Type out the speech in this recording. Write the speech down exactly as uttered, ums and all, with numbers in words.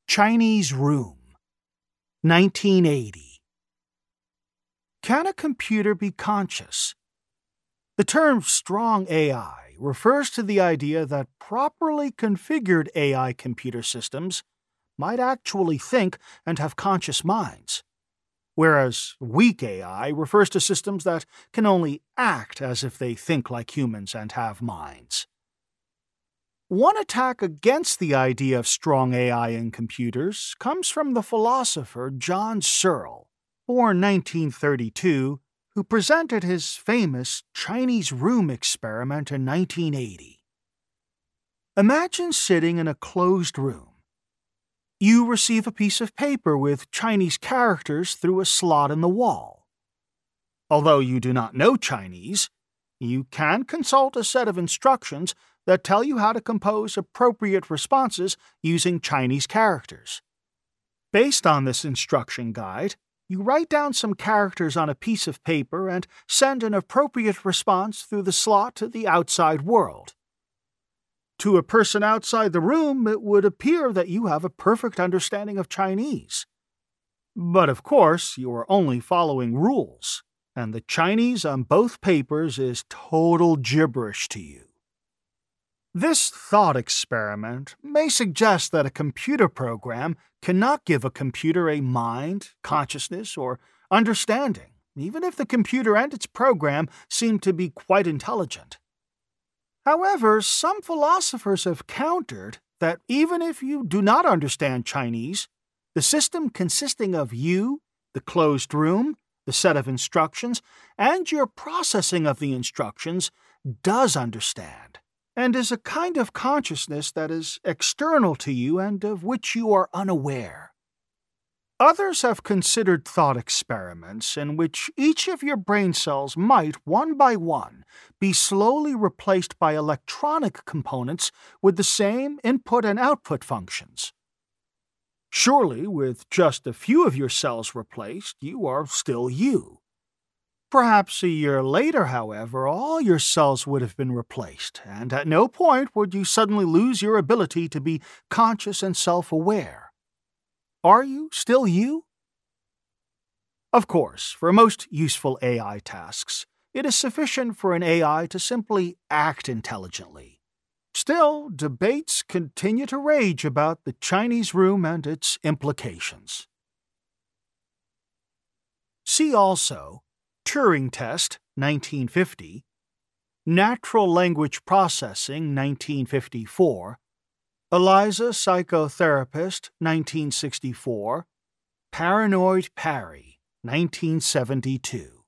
Chinese Room, nineteen eighty. Can a computer be conscious? The term strong A I refers to the idea that properly configured A I computer systems might actually think and have conscious minds, whereas weak A I refers to systems that can only act as if they think like humans and have minds. One attack against the idea of strong A I in computers comes from the philosopher John Searle, born nineteen thirty-two, who presented his famous Chinese Room experiment in nineteen eighty. Imagine sitting in a closed room. You receive a piece of paper with Chinese characters through a slot in the wall. Although you do not know Chinese, you can consult a set of instructions that tell you how to compose appropriate responses using Chinese characters. Based on this instruction guide, you write down some characters on a piece of paper and send an appropriate response through the slot to the outside world. To a person outside the room, it would appear that you have a perfect understanding of Chinese. But of course, you are only following rules, and the Chinese on both papers is total gibberish to you. This thought experiment may suggest that a computer program cannot give a computer a mind, consciousness, or understanding, even if the computer and its program seem to be quite intelligent. However, some philosophers have countered that even if you do not understand Chinese, the system consisting of you, the closed room, the set of instructions, and your processing of the instructions does understand, and is a kind of consciousness that is external to you and of which you are unaware. Others have considered thought experiments in which each of your brain cells might, one by one, be slowly replaced by electronic components with the same input and output functions. Surely, with just a few of your cells replaced, you are still you. Perhaps a year later, however, all your cells would have been replaced, and at no point would you suddenly lose your ability to be conscious and self-aware. Are you still you? Of course, for most useful A I tasks, it is sufficient for an A I to simply act intelligently. Still, debates continue to rage about the Chinese Room and its implications. See also Turing Test, nineteen fifty, Natural Language Processing, nineteen fifty-four, Eliza Psychotherapist, nineteen sixty-four, Paranoid Parry, nineteen seventy-two.